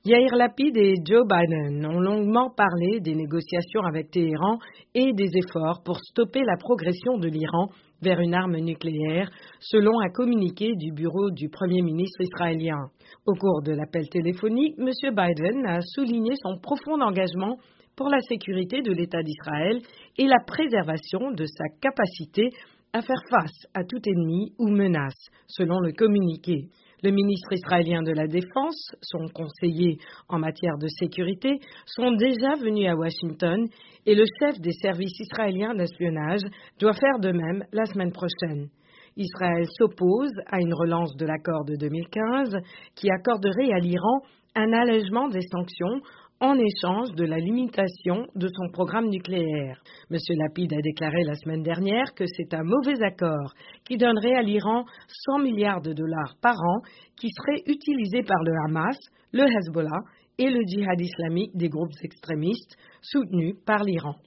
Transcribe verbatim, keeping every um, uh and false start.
Yair Lapid et Joe Biden ont longuement parlé des négociations avec Téhéran et des efforts pour stopper la progression de l'Iran vers une arme nucléaire, selon un communiqué du bureau du Premier ministre israélien. Au cours de l'appel téléphonique, M. Biden a souligné son profond engagement pour la sécurité de l'État d'Israël et la préservation de sa capacité à faire face à tout ennemi ou menace, selon le communiqué. Le ministre israélien de la Défense, son conseiller en matière de sécurité, sont déjà venus à Washington et le chef des services israéliens d'espionnage doit faire de même la semaine prochaine. Israël s'oppose à une relance de l'accord de deux mille quinze qui accorderait à l'Iran un allègement des sanctions en échange de la limitation de son programme nucléaire. M. Lapid a déclaré la semaine dernière que c'est un mauvais accord qui donnerait à l'Iran cent milliards de dollars par an qui seraient utilisés par le Hamas, le Hezbollah et le djihad islamique des groupes extrémistes soutenus par l'Iran.